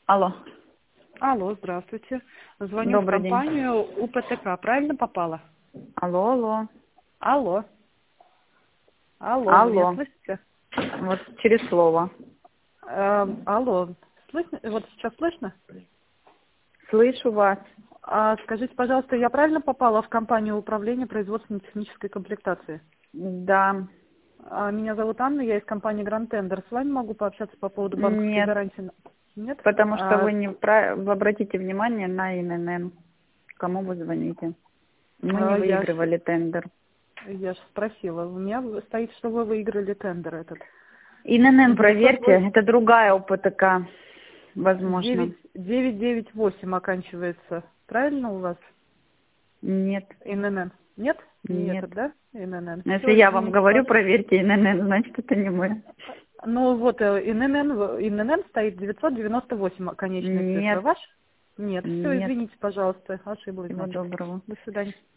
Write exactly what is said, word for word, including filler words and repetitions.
Алло. Алло, здравствуйте. Звоню в Добрый день. компанию УПТК. Правильно попала? Алло, алло. Алло. Алло, вы меня Алло. слышите? Вот через слово. Эм, алло. Слышно? Вот сейчас слышно? Слышу вас. А, скажите, пожалуйста, я правильно попала в компанию управления производственно-технической комплектации? Да. А, меня зовут Анна, я из компании Grand Tender. С вами могу пообщаться по поводу банковской Нет. гарантии? Нет? Потому что А, вы не вправ- вы обратите внимание на ИНН. Кому вы звоните? Мы не а, я ж, выигрывали тендер. я ж спросила. У меня стоит, что вы выиграли тендер этот. ИНН девятьсот проверьте. восемь Это другая УПТК. Возможно. девять девять девять восемь оканчивается. Правильно у вас? Нет. ИНН. Нет? Не Нет. этот, да? ИНН. Но если Все, я вам извините, говорю, пожалуйста. проверьте ИНН, значит это не мы. Ну вот э, ИНН, в- ИНН стоит девятьсот девяносто восемь конечная цифра. Нет. Ваш? Нет. Все, Нет. извините, пожалуйста, ошиблась, Всего значит. доброго. До свидания.